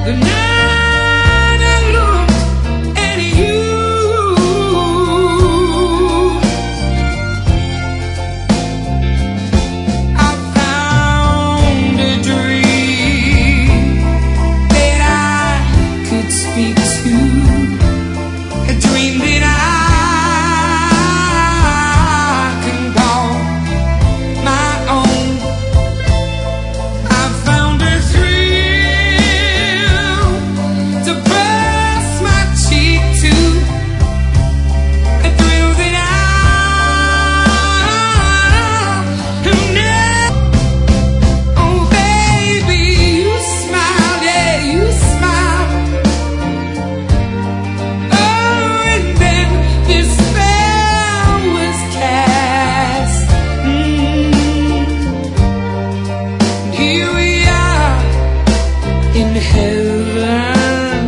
The night I looked at you, I found a dream that I could speak to, a dream that I can call my own. I found a thrill to press my cheek to, a thrill that I have never. Oh baby, you smiled, yeah, you smiled. Oh, and then this spell was cast. And here we are in heaven.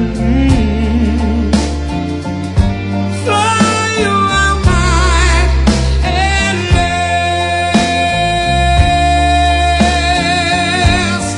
Fly, you are mine at last.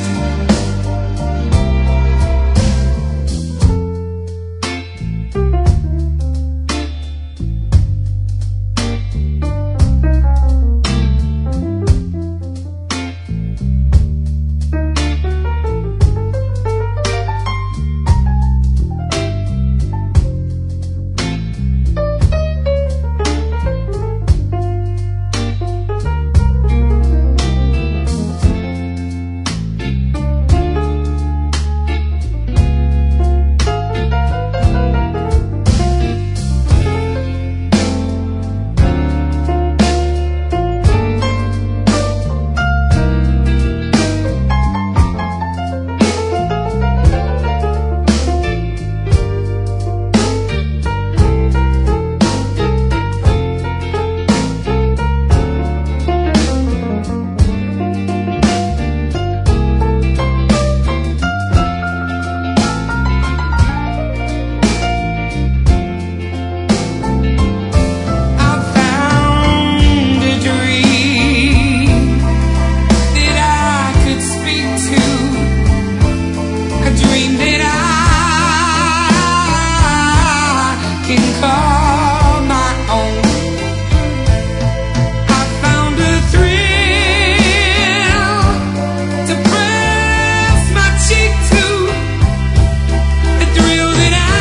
I found a dream that I could speak to, a dream that I can call my own. I found a thrill to press my cheek to, a thrill that I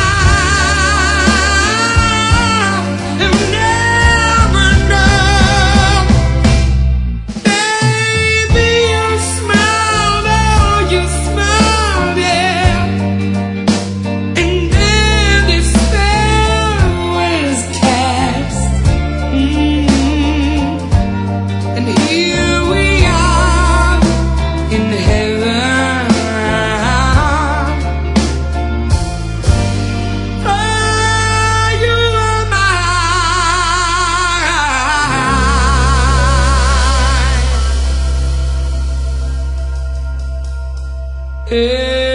have never known. Baby, you smiled, oh, you smiled, yeah. And then this spell was cast. And here we are in heaven. Oh, you are mine.